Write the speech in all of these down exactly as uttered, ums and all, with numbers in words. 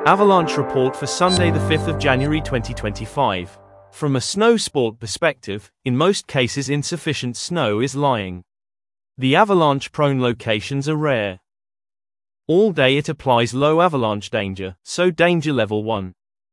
Avalanche report for Sunday the fifth of January twenty twenty-five. From a snow sport perspective, in most cases insufficient snow is lying. The avalanche-prone locations are rare. All day it applies low avalanche danger, so danger level one.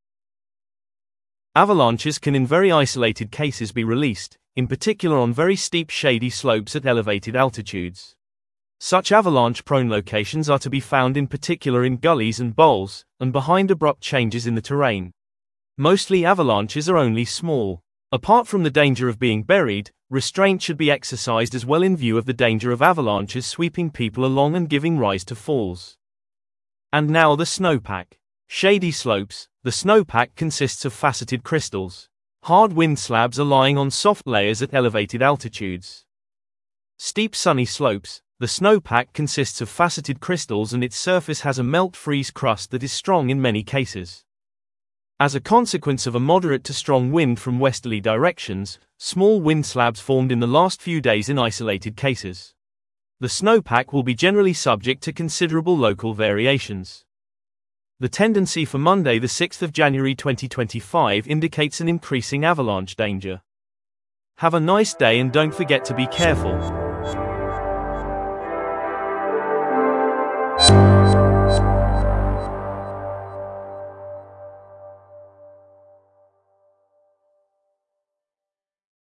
Avalanches can in very isolated cases be released, in particular on very steep shady slopes at elevated altitudes. Such avalanche-prone locations are to be found in particular in gullies and bowls, and behind abrupt changes in the terrain. Mostly avalanches are only small. Apart from the danger of being buried, restraint should be exercised as well in view of the danger of avalanches sweeping people along and giving rise to falls. And now the snowpack. Shady slopes. The snowpack consists of faceted crystals. Hard wind slabs are lying on soft layers at elevated altitudes. Steep sunny slopes. The snowpack consists of faceted crystals and its surface has a melt-freeze crust that is strong in many cases. As a consequence of a moderate to strong wind from westerly directions, small wind slabs formed in the last few days in isolated cases. The snowpack will be generally subject to considerable local variations. The tendency for Monday the sixth of January twenty twenty-five indicates an increasing avalanche danger. Have a nice day and don't forget to be careful.